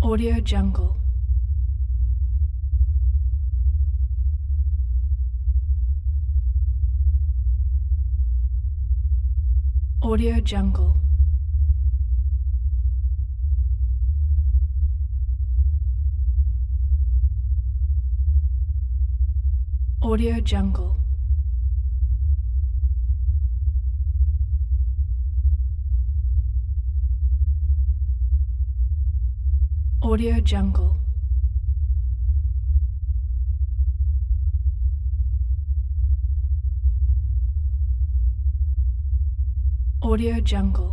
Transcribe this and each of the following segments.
Audio Jungle. Audio Jungle. Audio Jungle. Audio Jungle. Audio Jungle.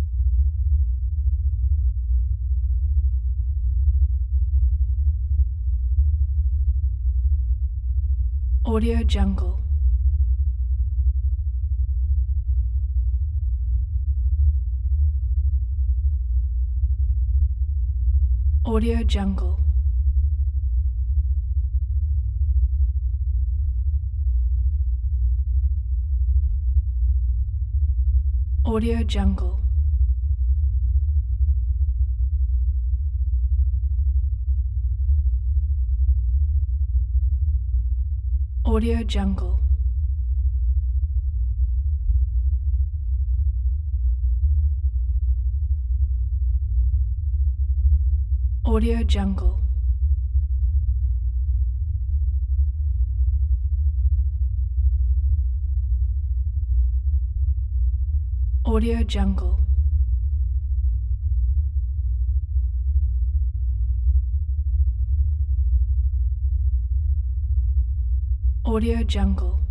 Audio Jungle. Audio Jungle. Audio Jungle. Audio Jungle. Audio Jungle. Audio Jungle. Audio Jungle.